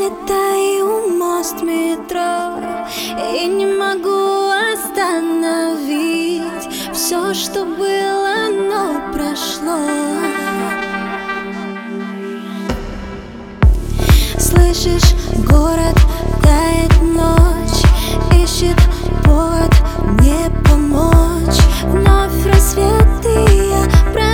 летаю мост метро и не могу остановить все, что было, но прошло. Слышишь, город тает, ночь ищет повод мне помочь. Вновь рассвет, и я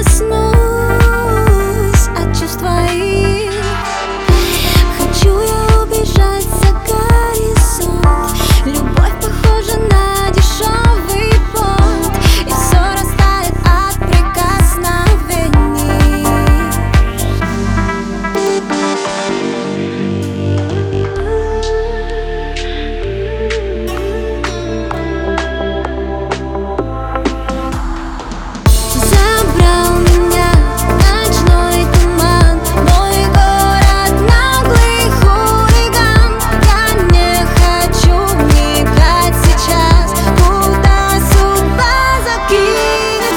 проснусь от чувств твоих. Хочу я убежать за горизонт. Любовь похожа на дешевый понт, и все растает от прикосновений. Забрал меня ночной туман, мой город наглый хулиган. Я не хочу вникать сейчас, куда судьба закинет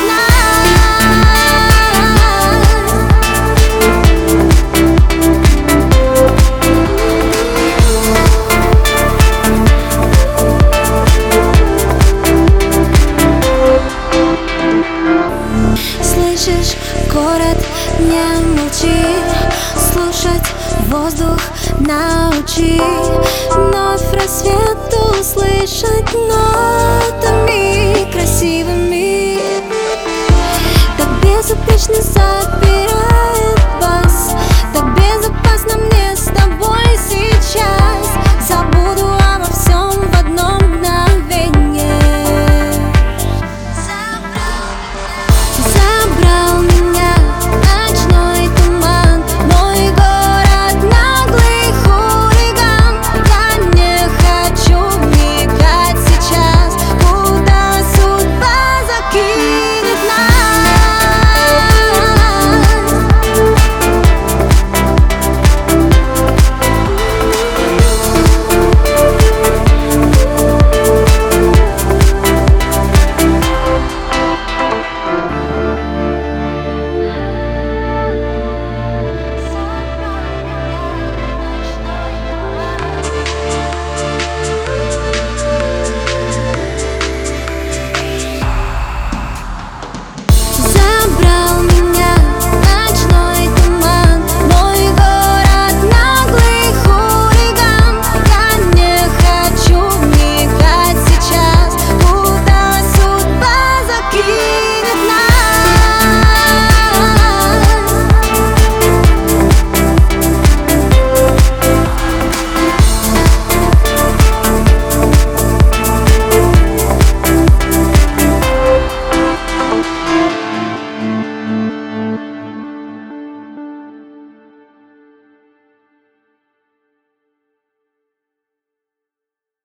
Слышишь, город не молчит, слушать воздух научи. Вновь рассвет услышать нотами красивыми, так безупречно запирать.